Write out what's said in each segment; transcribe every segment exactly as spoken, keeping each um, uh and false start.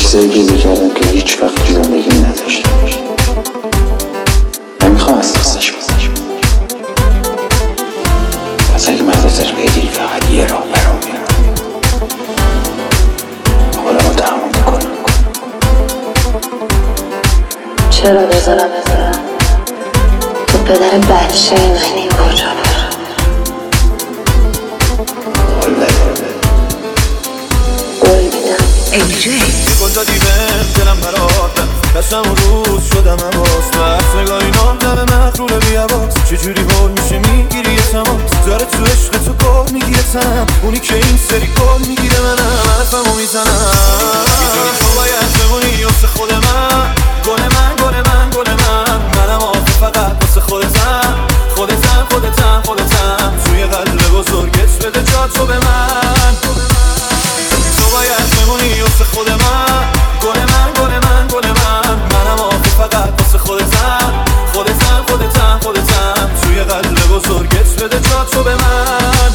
چیزایی پیدا کردم که هیچ وقت تو زندگی نداشتم. نمیخوام از دستش بزنم. پس اگه من ازش بگیری فقط یه راه برام میرم. حالا ما تمام میکنم. چرا بذارم بذارم تو پدر بچه منی کجا برم؟ قول بده قول میدم ای جی گل دادی بهم دلم برات دستم و روز شدم حواس بحث نگاهی نام دم مغرور بیواز چجوری حال میشه میگیری یه تماس داره تو عشق تو کار میگیره تنم اونی که این سری کار میگیره منم حرفمو میزنم میدونی تو باید بمونی واسه خود من گل من گل من گل من منم آخه فقط واسه خودتم خودتم خودتم خودتم توی قلب بزرگت بده جا تو به من تو باید بمونی واسه خود من گل من گل من گل من منم آخه فقط واسه خودتم خودتم خودتم خودتم توی قلب بزرگت بده جا تو به من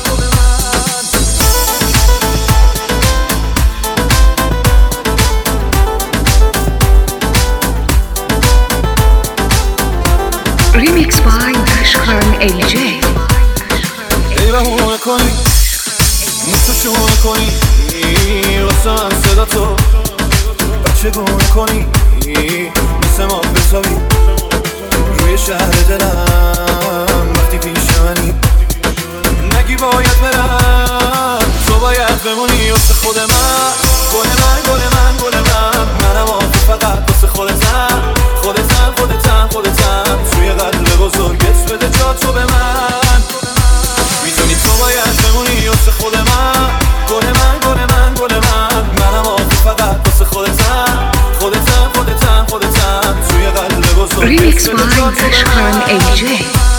ریمیکس بای اشکان ای جی ای بهونه کنی موتو شونه کنی واسه من صدا تو بچه گونه کنی مثل ما بساوی روی شهر دلم وقتی پیش منی نگی باید برم تو باید بمونی واسه خود من گل من گل من گل من منم آخه فقط واسه خودتم خودتم خودتم خودتم توی قلب بزرگت بده جا تو به من میدونی تو باید بمونی واسه خود من گل من گل من گل من منم آخه فقط واسه خودتم خودتم خودتم خودتم توی قلب بزرگت ریمیکس بده جا بای تو به اشکان من ای جی